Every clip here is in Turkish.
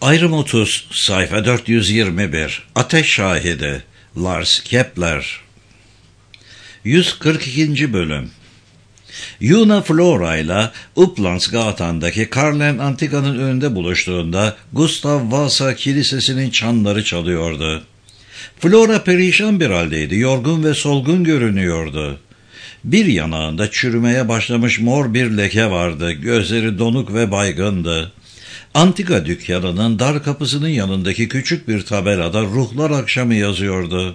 Ayrım 30, sayfa 421, Ateş Şahidi, Lars Kepler. 142. bölüm. Yuna Flora ile Upplandsgatan'daki Karlen Antika'nın önünde buluştuğunda Gustav Vasa Kilisesi'nin çanları çalıyordu. Flora perişan bir haldeydi, yorgun ve solgun görünüyordu. Bir yanağında çürümeye başlamış mor bir leke vardı, gözleri donuk ve baygındı. Antika dükkanının dar kapısının yanındaki küçük bir tabelada ruhlar akşamı yazıyordu.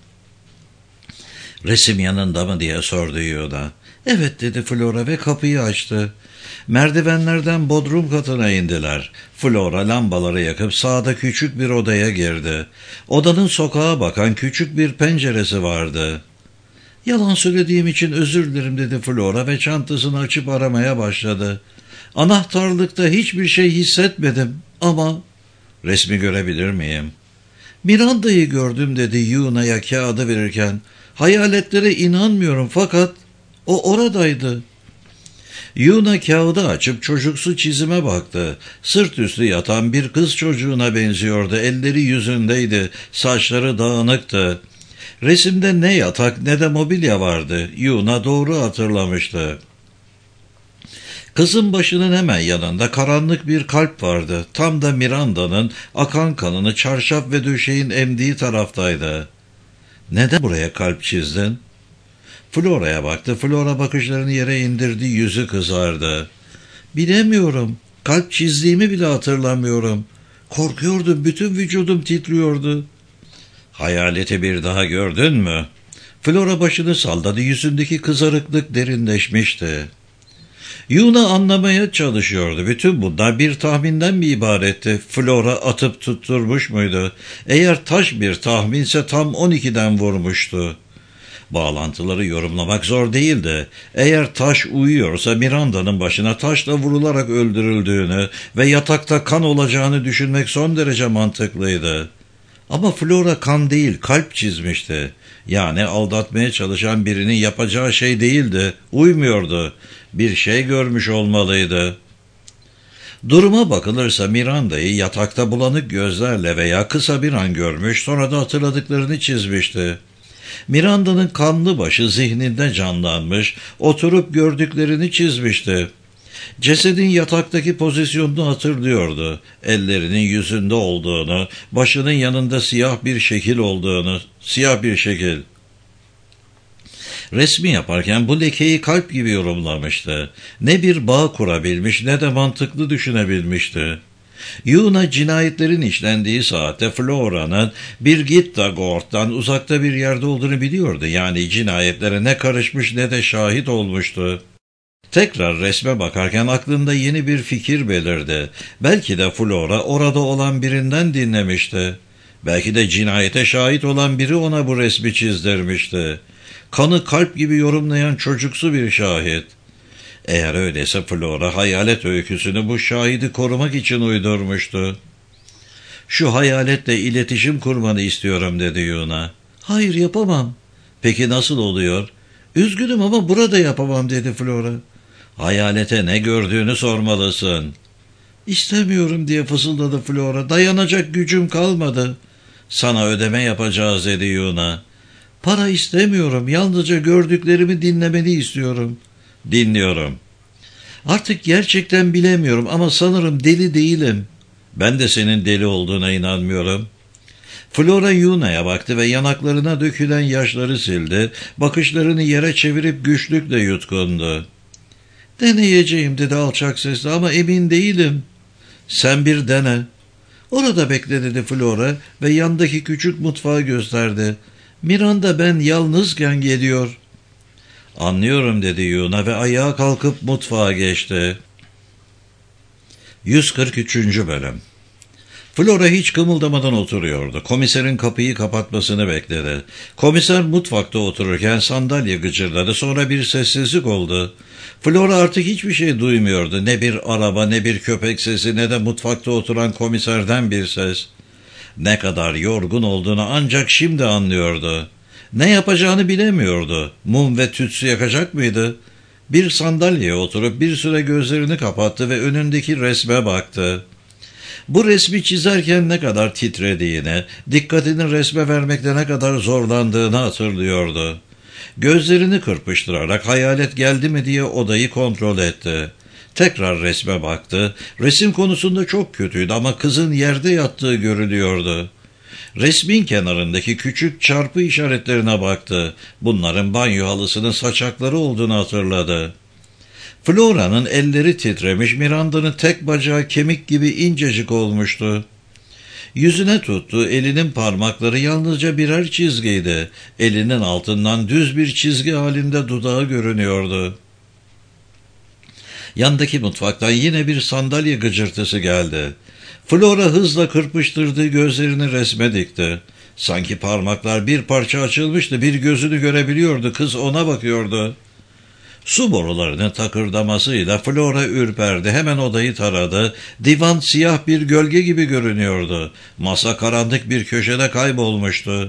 "Resim yanında mı?" diye sordu Yuna. "Evet," dedi Flora ve kapıyı açtı. Merdivenlerden bodrum katına indiler. Flora lambaları yakıp sağda küçük bir odaya girdi. Odanın sokağa bakan küçük bir penceresi vardı. "Yalan söylediğim için özür dilerim," dedi Flora ve çantasını açıp aramaya başladı. "Anahtarlıkta hiçbir şey hissetmedim ama..." "Resmi görebilir miyim?" "Miranda'yı gördüm," dedi Yuna'ya kağıdı verirken. "Hayaletlere inanmıyorum fakat o oradaydı." Yuna kağıdı açıp çocuksu çizime baktı. Sırt üstü yatan bir kız çocuğuna benziyordu. Elleri yüzündeydi, saçları dağınıktı. Resimde ne yatak ne de mobilya vardı. Yuna doğru hatırlamıştı. Kızın başının hemen yanında karanlık bir kalp vardı. Tam da Miranda'nın akan kanını çarşaf ve döşeğin emdiği taraftaydı. "Neden buraya kalp çizdin?" Flora'ya baktı. Flora bakışlarını yere indirdi, yüzü kızardı. "Bilemiyorum. Kalp çizdiğimi bile hatırlamıyorum. Korkuyordum, bütün vücudum titriyordu." "Hayaleti bir daha gördün mü?" Flora başını salladı, yüzündeki kızarıklık derinleşmişti. Yuna anlamaya çalışıyordu. Bütün bunlar bir tahminden mi ibaretti? Flora atıp tutturmuş muydu? Eğer taş bir tahminse tam 12'den vurmuştu. Bağlantıları yorumlamak zor değildi. Eğer taş uyuyorsa Miranda'nın başına taşla vurularak öldürüldüğünü ve yatakta kan olacağını düşünmek son derece mantıklıydı. Ama Flora kan değil, kalp çizmişti. Yani aldatmaya çalışan birinin yapacağı şey değildi, uymuyordu. Bir şey görmüş olmalıydı. Duruma bakılırsa Miranda'yı yatakta bulanık gözlerle veya kısa bir an görmüş, sonra da hatırladıklarını çizmişti. Miranda'nın kanlı başı zihninde canlanmış, oturup gördüklerini çizmişti. Cesedin yataktaki pozisyonunu hatırlıyordu. Ellerinin yüzünde olduğunu, başının yanında siyah bir şekil olduğunu, siyah bir şekil. Resmi yaparken bu lekeyi kalp gibi yorumlamıştı. Ne bir bağ kurabilmiş ne de mantıklı düşünebilmişti. Yuna cinayetlerin işlendiği saatte Flora'nın Birgitta Gård'dan uzakta bir yerde olduğunu biliyordu. Yani cinayetlere ne karışmış ne de şahit olmuştu. Tekrar resme bakarken aklında yeni bir fikir belirdi. Belki de Flora orada olan birinden dinlemişti. Belki de cinayete şahit olan biri ona bu resmi çizdirmişti. Kanı kalp gibi yorumlayan çocuksu bir şahit. Eğer öyleyse Flora hayalet öyküsünü bu şahidi korumak için uydurmuştu. "Şu hayaletle iletişim kurmanı istiyorum," dedi Yuna. "Hayır, yapamam." "Peki nasıl oluyor?" "Üzgünüm ama burada yapamam," dedi Flora. "Hayalete ne gördüğünü sormalısın." "İstemiyorum," diye fısıldadı Flora. "Dayanacak gücüm kalmadı." "Sana ödeme yapacağız," dedi Yuna. "Para istemiyorum. Yalnızca gördüklerimi dinlemeni istiyorum." "Dinliyorum." "Artık gerçekten bilemiyorum ama sanırım deli değilim." "Ben de senin deli olduğuna inanmıyorum." Flora Yuna'ya baktı ve yanaklarına dökülen yaşları sildi. Bakışlarını yere çevirip güçlükle yutkundu. "Deneyeceğim," dedi alçak sesle, "ama emin değilim." "Sen bir dene." "Orada bekle," dedi Flora ve yandaki küçük mutfağı gösterdi. "Miranda ben yalnızken geliyor." "Anlıyorum," dedi Yuna ve ayağa kalkıp mutfağa geçti. 143. bölüm. Flora hiç kımıldamadan oturuyordu. Komiserin kapıyı kapatmasını bekledi. Komiser mutfakta otururken sandalye gıcırdadı. Sonra bir sessizlik oldu. Flora artık hiçbir şey duymuyordu. Ne bir araba, ne bir köpek sesi, ne de mutfakta oturan komiserden bir ses. Ne kadar yorgun olduğunu ancak şimdi anlıyordu. Ne yapacağını bilemiyordu. Mum ve tütsü yakacak mıydı? Bir sandalyeye oturup bir süre gözlerini kapattı ve önündeki resme baktı. Bu resmi çizerken ne kadar titrediğini, dikkatini resme vermekte ne kadar zorlandığını hatırlıyordu. Gözlerini kırpıştırarak hayalet geldi mi diye odayı kontrol etti. Tekrar resme baktı. Resim konusunda çok kötüydü ama kızın yerde yattığı görülüyordu. Resmin kenarındaki küçük çarpı işaretlerine baktı. Bunların banyo halısının saçakları olduğunu hatırladı. Flora'nın elleri titremiş, Miranda'nın tek bacağı kemik gibi incecik olmuştu. Yüzüne tuttu, elinin parmakları yalnızca birer çizgiydi. Elinin altından düz bir çizgi halinde dudağı görünüyordu. Yandaki mutfaktan yine bir sandalye gıcırtısı geldi. Flora hızla kırpıştırdığı gözlerini resme dikti. Sanki parmaklar bir parça açılmıştı, bir gözünü görebiliyordu, kız ona bakıyordu. Su borularının takırdamasıyla Flora ürperdi, hemen odayı taradı. Divan siyah bir gölge gibi görünüyordu. Masa karanlık bir köşede kaybolmuştu.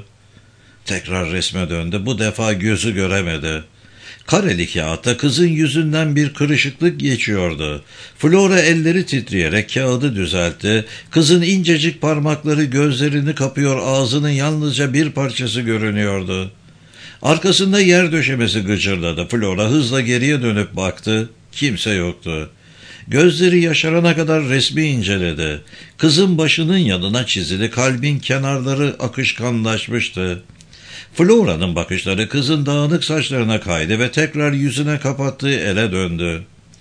Tekrar resme döndü, bu defa gözü göremedi. Kareli kağıtta kızın yüzünden bir kırışıklık geçiyordu. Flora elleri titreyerek kağıdı düzeltti. Kızın incecik parmakları gözlerini kapıyor, ağzının yalnızca bir parçası görünüyordu. Arkasında yer döşemesi gıcırdadı. Flora hızla geriye dönüp baktı. Kimse yoktu. Gözleri yaşarana kadar resmi inceledi. Kızın başının yanına çizili, kalbin kenarları akışkanlaşmıştı. Flora'nın bakışları kızın dağınık saçlarına kaydı ve tekrar yüzüne kapattığı ele döndü.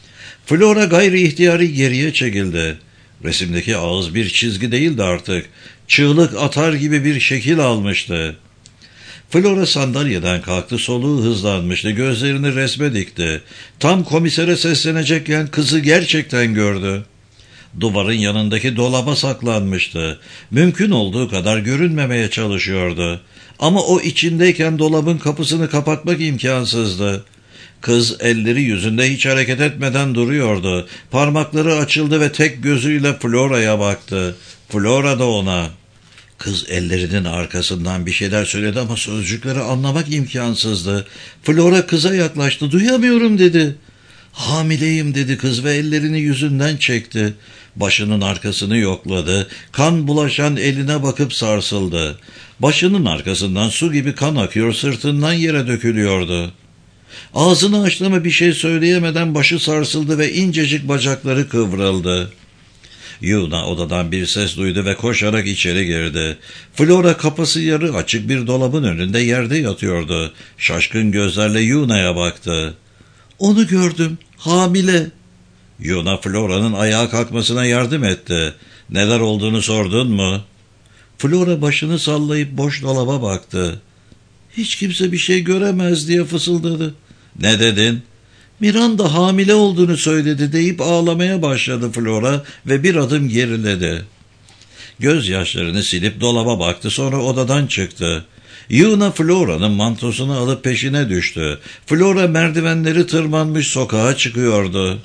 Flora gayri ihtiyari geriye çekildi. Resimdeki ağız bir çizgi değildi artık. Çığlık atar gibi bir şekil almıştı. Flora sandalyeden kalktı, soluğu hızlanmıştı, gözlerini resme dikti. Tam komisere seslenecekken kızı gerçekten gördü. Duvarın yanındaki dolaba saklanmıştı. Mümkün olduğu kadar görünmemeye çalışıyordu. Ama o içindeyken dolabın kapısını kapatmak imkansızdı. Kız elleri yüzünde hiç hareket etmeden duruyordu. Parmakları açıldı ve tek gözüyle Flora'ya baktı. Flora da ona. Kız ellerinin arkasından bir şeyler söyledi ama sözcükleri anlamak imkansızdı. Flora kıza yaklaştı. "Duyamıyorum," dedi. "Hamileyim," dedi kız ve ellerini yüzünden çekti. Başının arkasını yokladı. Kan bulaşan eline bakıp sarsıldı. Başının arkasından su gibi kan akıyor, sırtından yere dökülüyordu. Ağzını açtı ama bir şey söyleyemeden başı sarsıldı ve incecik bacakları kıvrıldı. Yuna odadan bir ses duydu ve koşarak içeri girdi. Flora kapısı yarı açık bir dolabın önünde yerde yatıyordu. Şaşkın gözlerle Yuna'ya baktı. "Onu gördüm, hamile." Yuna Flora'nın ayağa kalkmasına yardım etti. "Neler olduğunu sordun mu?" Flora başını sallayıp boş dolaba baktı. "Hiç kimse bir şey göremez," diye fısıldadı. "Ne dedin?" "Miranda hamile olduğunu söyledi," deyip ağlamaya başladı Flora ve bir adım geriledi. Gözyaşlarını silip dolaba baktı, sonra odadan çıktı. Yuna Flora'nın mantosunu alıp peşine düştü. Flora merdivenleri tırmanmış sokağa çıkıyordu.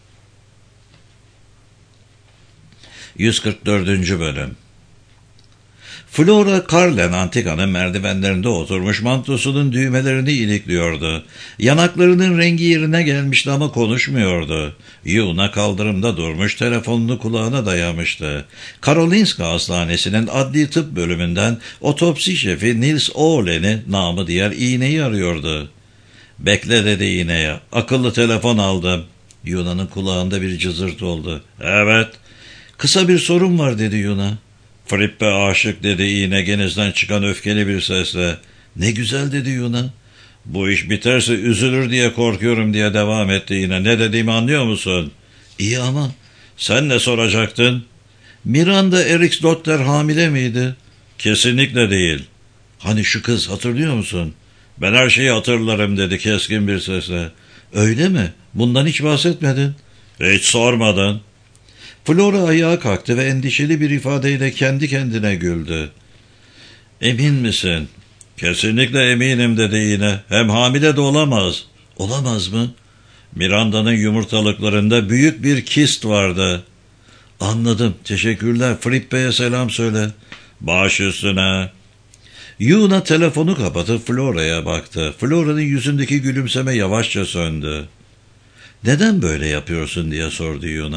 144. Bölüm. Flora Carlen Antika'nın merdivenlerinde oturmuş, mantosunun düğmelerini ilikliyordu. Yanaklarının rengi yerine gelmişti ama konuşmuyordu. Yuna kaldırımda durmuş, telefonunu kulağına dayamıştı. Karolinska Hastanesi'nin adli tıp bölümünden otopsi şefi Nils Ohlen'i, namı diğer iğneyi arıyordu. "Bekle," dedi iğneye. "Akıllı telefon aldım." Yuna'nın kulağında bir cızırtı oldu. "Evet." "Kısa bir sorun var," dedi Yuna. "Frippe aşık," dedi iğne genizden çıkan öfkeli bir sesle. "Ne güzel," dedi Yuna. "Bu iş biterse üzülür diye korkuyorum," diye devam etti yine. "Ne dediğimi anlıyor musun?" "İyi ama." "Sen ne soracaktın?" "Miranda Eriksdotter hamile miydi?" "Kesinlikle değil." "Hani şu kız, hatırlıyor musun?" "Ben her şeyi hatırlarım," dedi keskin bir sesle. "Öyle mi? Bundan hiç bahsetmedin." "Hiç sormadın." Flora ayağa kalktı ve endişeli bir ifadeyle kendi kendine güldü. "Emin misin?" "Kesinlikle eminim," dedi yine. "Hem hamile de olamaz." "Olamaz mı?" "Miranda'nın yumurtalıklarında büyük bir kist vardı." "Anladım, teşekkürler. Frippe'ye selam söyle." "Baş üstüne." Yuna telefonu kapatıp Flora'ya baktı. Flora'nın yüzündeki gülümseme yavaşça söndü. "Neden böyle yapıyorsun?" diye sordu Yuna.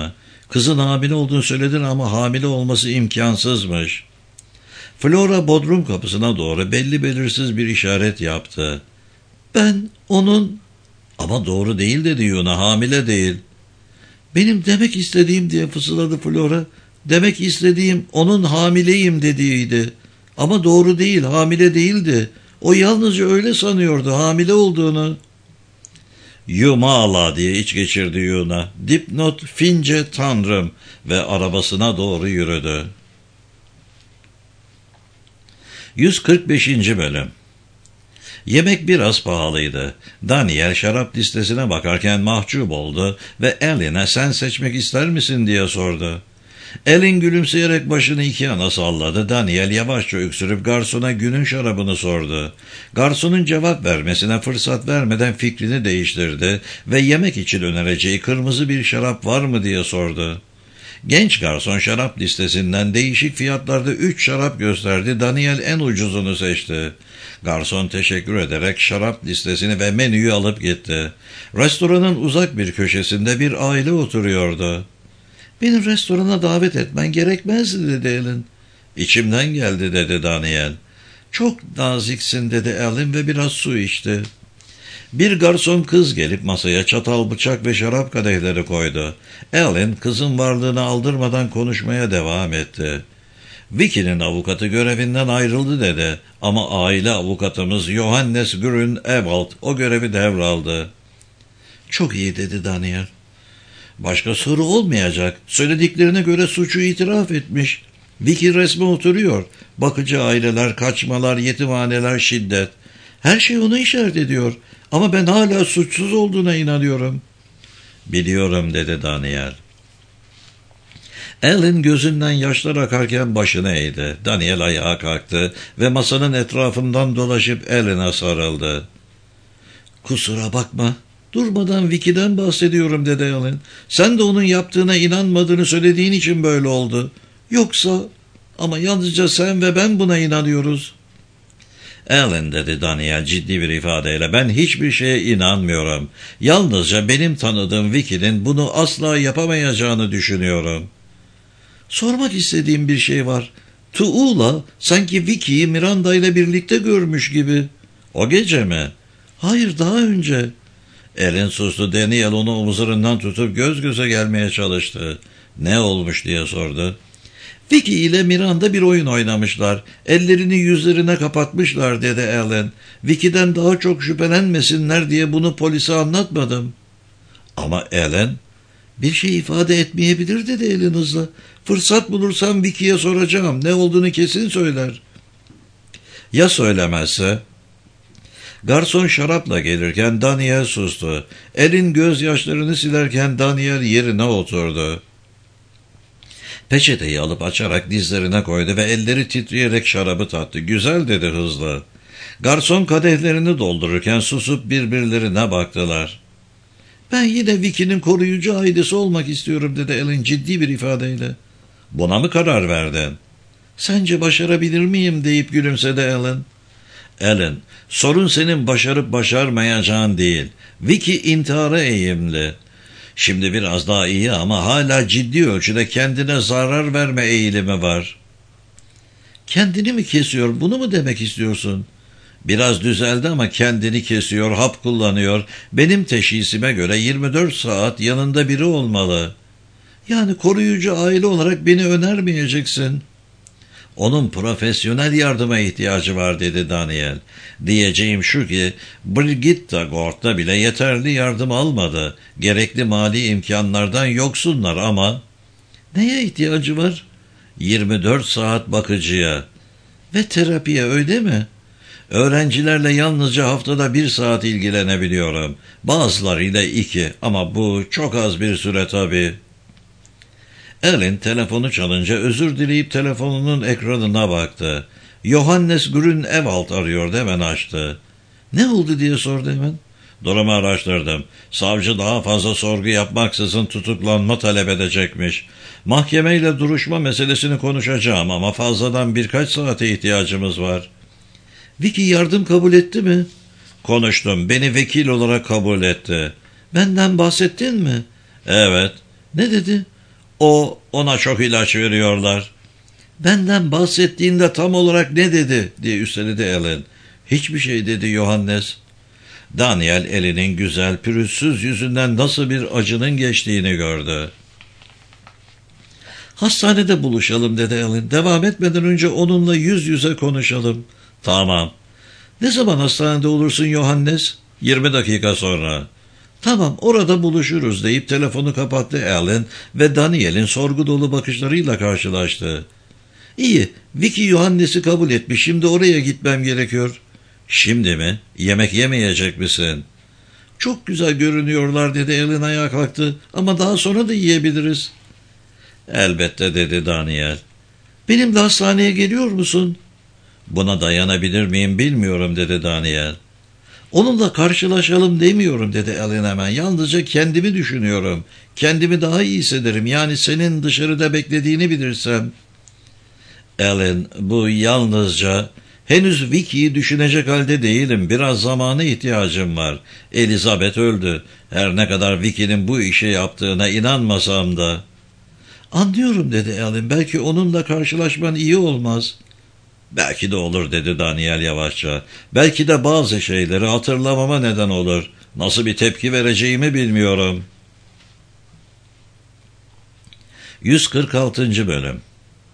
Kızın hamile olduğunu söyledin ama hamile olması imkansızmış. Flora bodrum kapısına doğru belli belirsiz bir işaret yaptı. Ben onun... Ama doğru değil dedi Yuna, hamile değil. Benim demek istediğim diye fısıldadı Flora. Demek istediğim onun hamileyim dediğiydi. Ama doğru değil, hamile değildi. O yalnızca öyle sanıyordu, hamile olduğunu. Yumala diye iç geçirdi Yuna. Dipnot Fince Tanrım ve arabasına doğru yürüdü. 145. Bölüm. Yemek biraz pahalıydı. Daniel şarap listesine bakarken mahcup oldu ve Ellen'e sen seçmek ister misin diye sordu. Ellen gülümseyerek başını iki yana salladı. Daniel yavaşça öksürüp garsona günün şarabını sordu. Garsonun cevap vermesine fırsat vermeden fikrini değiştirdi ve yemek için önereceği kırmızı bir şarap var mı diye sordu. Genç garson şarap listesinden değişik fiyatlarda 3 şarap gösterdi. Daniel en ucuzunu seçti. Garson teşekkür ederek şarap listesini ve menüyü alıp gitti. Restoranın uzak bir köşesinde bir aile oturuyordu. Beni restorana davet etmen gerekmezdi dedi Ellen. İçimden geldi dedi Daniel. Çok naziksin dedi Ellen ve biraz su içti. Bir garson kız gelip masaya çatal, bıçak ve şarap kadehleri koydu. Ellen kızın varlığını aldırmadan konuşmaya devam etti. Vicky'nin avukatı görevinden ayrıldı dedi ama aile avukatımız Johannes Grün-Ewald o görevi devraldı. Çok iyi dedi Daniel. Başka soru olmayacak. Söylediklerine göre suçu itiraf etmiş. Vicky resme oturuyor. Bakıcı aileler, kaçmalar, yetimhaneler, şiddet. Her şey onu işaret ediyor. Ama ben hala suçsuz olduğuna inanıyorum. Biliyorum dedi Daniel. Ellen gözünden yaşlar akarken başını eğdi. Daniel ayağa kalktı ve masanın etrafından dolaşıp Ellen'e sarıldı. Kusura bakma. Durmadan Vicky'den bahsediyorum dedi Ellen. Sen de onun yaptığına inanmadığını söylediğin için böyle oldu. Yoksa ama yalnızca sen ve ben buna inanıyoruz. Ellen dedi Daniel ciddi bir ifadeyle. Ben hiçbir şeye inanmıyorum. Yalnızca benim tanıdığım Vicky'nin bunu asla yapamayacağını düşünüyorum. Sormak istediğim bir şey var. Tuğla sanki Vicky'yi Miranda ile birlikte görmüş gibi. O gece mi? Hayır, daha önce. Ellen sustu. Daniel onu omuzlarından tutup göz göze gelmeye çalıştı. Ne olmuş diye sordu. Vicky ile Miranda bir oyun oynamışlar. Ellerini yüzlerine kapatmışlar dedi Ellen. Vicky'den daha çok şüphelenmesinler diye bunu polise anlatmadım. Ama Ellen, bir şey ifade etmeyebilir dedi Ellen hızla. Fırsat bulursam Vicky'ye soracağım. Ne olduğunu kesin söyler. Ya söylemezse? Garson şarapla gelirken Daniel sustu. Ellen gözyaşlarını silerken Daniel yerine oturdu. Peçeteyi alıp açarak dizlerine koydu ve elleri titreyerek şarabı tattı. Güzel dedi hızla. Garson kadehlerini doldururken susup birbirlerine baktılar. Ben yine Vicky'nin koruyucu ailesi olmak istiyorum dedi Ellen ciddi bir ifadeyle. Buna mı karar verdin? Sence başarabilir miyim deyip gülümsedi Ellen. Ellen, sorun senin başarıp başarmayacağın değil. Vicky intihara eğimli. Şimdi biraz daha iyi ama hala ciddi ölçüde kendine zarar verme eğilimi var. Kendini mi kesiyor, bunu mu demek istiyorsun? Biraz düzeldi ama kendini kesiyor, hap kullanıyor. Benim teşhisime göre 24 saat yanında biri olmalı. Yani koruyucu aile olarak beni önermeyeceksin. Onun profesyonel yardıma ihtiyacı var dedi Daniel. Diyeceğim şu ki Brigitte Gord'da bile yeterli yardım almadı. Gerekli mali imkanlardan yoksunlar ama... Neye ihtiyacı var? 24 saat bakıcıya. Ve terapiye öyle mi? Öğrencilerle yalnızca haftada 1 saat ilgilenebiliyorum. Bazılarıyla 2 ama bu çok az bir süre tabii. Ellen telefonu çalınca özür dileyip telefonunun ekranına baktı. Johannes Grün-Ewald arıyordu, hemen açtı. Ne oldu diye sordu hemen. Durumu araştırdım. Savcı daha fazla sorgu yapmaksızın tutuklanma talep edecekmiş. Mahkemeyle duruşma meselesini konuşacağım ama fazladan birkaç saate ihtiyacımız var. Vicky yardım kabul etti mi? Konuştum. Beni vekil olarak kabul etti. Benden bahsettin mi? Evet. Ne dedi? Ona çok ilaç veriyorlar. Benden bahsettiğinde tam olarak ne dedi diye üsteledi Ellen. Hiçbir şey dedi Johannes. Daniel Ellen'in güzel, pürüzsüz yüzünden nasıl bir acının geçtiğini gördü. Hastanede buluşalım dedi Ellen. Devam etmeden önce onunla yüz yüze konuşalım. Tamam. Ne zaman hastanede olursun Johannes? 20 dakika sonra. Tamam, orada buluşuruz deyip telefonu kapattı Ellen ve Daniel'in sorgu dolu bakışlarıyla karşılaştı. İyi, Vicky Johannes'i kabul etmiş. Şimdi oraya gitmem gerekiyor. Şimdi mi? Yemek yemeyecek misin? Çok güzel görünüyorlar dedi Ellen ayağa kalktı. Ama daha sonra da yiyebiliriz. Elbette dedi Daniel. Benimle hastaneye geliyor musun? Buna dayanabilir miyim bilmiyorum dedi Daniel. Onunla karşılaşalım demiyorum dedi Ellen hemen. Yalnızca kendimi düşünüyorum. Kendimi daha iyi hissederim. Yani senin dışarıda beklediğini bilirsem. Ellen, bu yalnızca henüz Vicky'yi düşünecek halde değilim. Biraz zamana ihtiyacım var. Elizabeth öldü. Her ne kadar Vicky'nin bu işi yaptığına inanmasam da. Anlıyorum dedi Ellen. Belki onunla karşılaşman iyi olmaz. Belki de olur dedi Daniel yavaşça. Belki de bazı şeyleri hatırlamama neden olur. Nasıl bir tepki vereceğimi bilmiyorum. 146. Bölüm.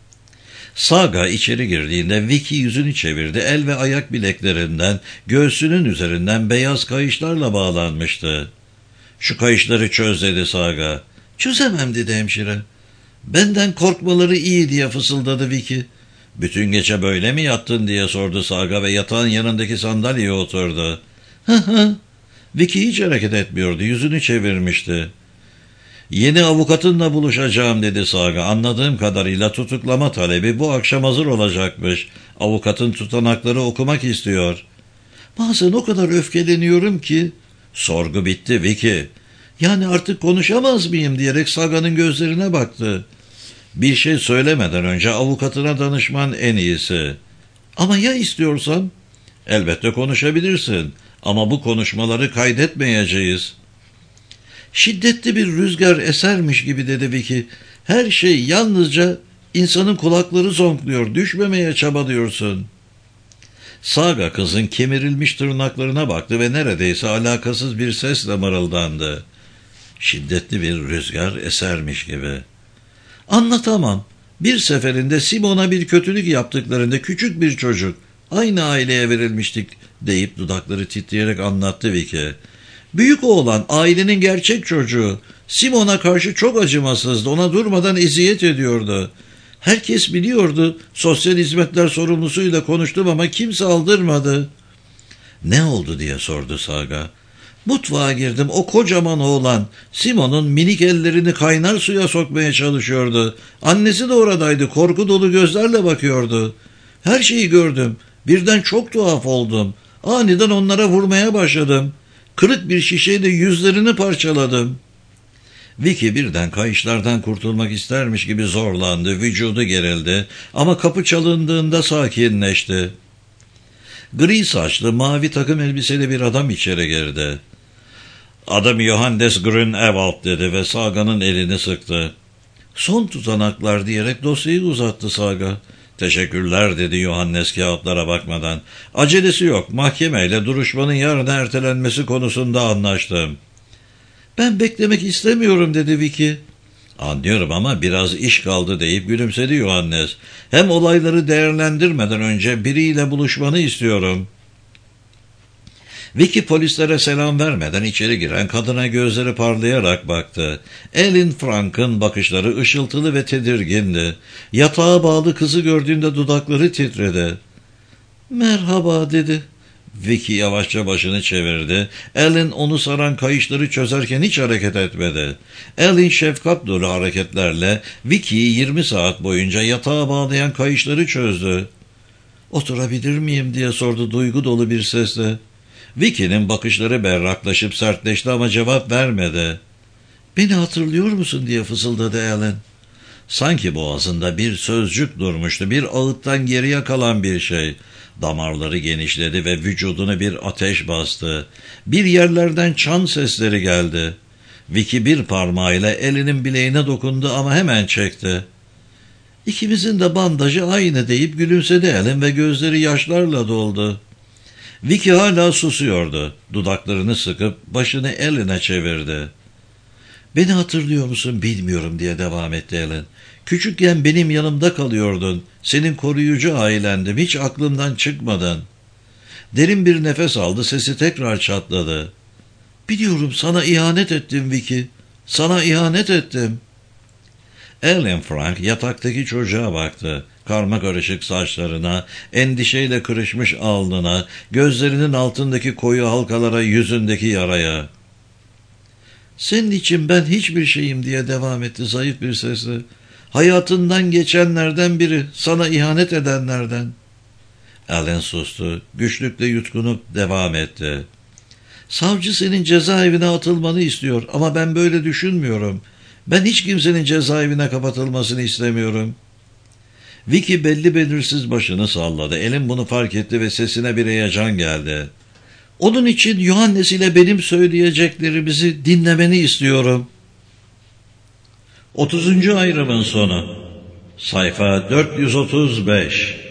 Saga içeri girdiğinde Vicky yüzünü çevirdi. El ve ayak bileklerinden, göğsünün üzerinden beyaz kayışlarla bağlanmıştı. Şu kayışları çöz dedi Saga. Çözemem dedi hemşire. Benden korkmaları iyi diye fısıldadı Vicky. Bütün gece böyle mi yattın diye sordu Saga ve yatağın yanındaki sandalyeye oturdu. Hı. Vicky hiç hareket etmiyordu. Yüzünü çevirmişti. Yeni avukatınla buluşacağım dedi Saga. Anladığım kadarıyla tutuklama talebi bu akşam hazır olacakmış. Avukatın tutanakları okumak istiyor. Bazen o kadar öfkeleniyorum ki. Sorgu bitti Vicky. Yani artık konuşamaz mıyım diyerek Saga'nın gözlerine baktı. Bir şey söylemeden önce avukatına danışman en iyisi. Ama ya istiyorsam? Elbette konuşabilirsin. Ama bu konuşmaları kaydetmeyeceğiz. Şiddetli bir rüzgar esermiş gibi dedi Vicky. Her şey yalnızca insanın kulakları zonkluyor. Düşmemeye çabalıyorsun. Saga kızın kemirilmiş tırnaklarına baktı ve neredeyse alakasız bir sesle mırıldandı. Şiddetli bir rüzgar esermiş gibi. Anlatamam. Bir seferinde Simon'a bir kötülük yaptıklarında küçük bir çocuk, aynı aileye verilmiştik deyip dudakları titreyerek anlattı Vicky. Büyük oğlan ailenin gerçek çocuğu. Simon'a karşı çok acımasızdı. Ona durmadan eziyet ediyordu. Herkes biliyordu. Sosyal hizmetler sorumlusuyla konuştum ama kimse aldırmadı. Ne oldu diye sordu Saga. Mutfağa girdim. O kocaman oğlan Simon'un minik ellerini kaynar suya sokmaya çalışıyordu. Annesi de oradaydı. Korku dolu gözlerle bakıyordu. Her şeyi gördüm. Birden çok tuhaf oldum. Aniden onlara vurmaya başladım. Kırık bir şişeyle yüzlerini parçaladım. Vicky birden kayışlardan kurtulmak istermiş gibi zorlandı. Vücudu gerildi ama kapı çalındığında sakinleşti. Gri saçlı, mavi takım elbiseli bir adam içeri girdi. Adım Johannes Grünewald dedi ve Saga'nın elini sıktı. Son tutanaklar diyerek dosyayı uzattı Saga. Teşekkürler dedi Johannes kağıtlara bakmadan. Acelesi yok. Mahkemeyle duruşmanın yarına ertelenmesi konusunda anlaştım. Ben beklemek istemiyorum dedi Vicky. Anlıyorum ama biraz iş kaldı deyip gülümsedi Johannes. Hem olayları değerlendirmeden önce biriyle buluşmanı istiyorum. Vicky polislere selam vermeden içeri giren kadına gözleri parlayarak baktı. Ellen Frank'ın bakışları ışıltılı ve tedirgindi. Yatağa bağlı kızı gördüğünde dudakları titredi. Merhaba dedi. Vicky yavaşça başını çevirdi. Ellen onu saran kayışları çözerken hiç hareket etmedi. Ellen şefkat dolu hareketlerle Vicky'yi 20 saat boyunca yatağa bağlayan kayışları çözdü. Oturabilir miyim diye sordu duygu dolu bir sesle. Vicky'nin bakışları berraklaşıp sertleşti ama cevap vermedi. Beni hatırlıyor musun diye fısıldadı Ellen. Sanki boğazında bir sözcük durmuştu, bir ağıttan geriye kalan bir şey. Damarları genişledi ve vücudunu bir ateş bastı. Bir yerlerden çan sesleri geldi. Vicky bir parmağıyla elinin bileğine dokundu ama hemen çekti. İkimizin de bandajı aynı deyip gülümsedi Alan ve gözleri yaşlarla doldu. Vicky hala susuyordu. Dudaklarını sıkıp başını Alan'a çevirdi. Beni hatırlıyor musun bilmiyorum diye devam etti Alan. Küçükken benim yanımda kalıyordun. Senin koruyucu ailendim. Hiç aklımdan çıkmadın. Derin bir nefes aldı. Sesi tekrar çatladı. Biliyorum sana ihanet ettim Vicky. Sana ihanet ettim. Alan Frank yataktaki çocuğa baktı. Karmakarışık saçlarına, endişeyle kırışmış alnına, gözlerinin altındaki koyu halkalara, yüzündeki yaraya. Senin için ben hiçbir şeyim diye devam etti zayıf bir sesle. Hayatından geçenlerden biri, sana ihanet edenlerden. Alan sustu, güçlükle yutkunup devam etti. Savcı senin cezaevine atılmanı istiyor ama ben böyle düşünmüyorum. Ben hiç kimsenin cezaevine kapatılmasını istemiyorum. Vicky belli belirsiz başını salladı. Alan bunu fark etti ve sesine bir heyecan geldi. Onun için Yohannes ile benim söyleyeceklerimizi dinlemeni istiyorum. 30. ayrımın sonu. Sayfa 435.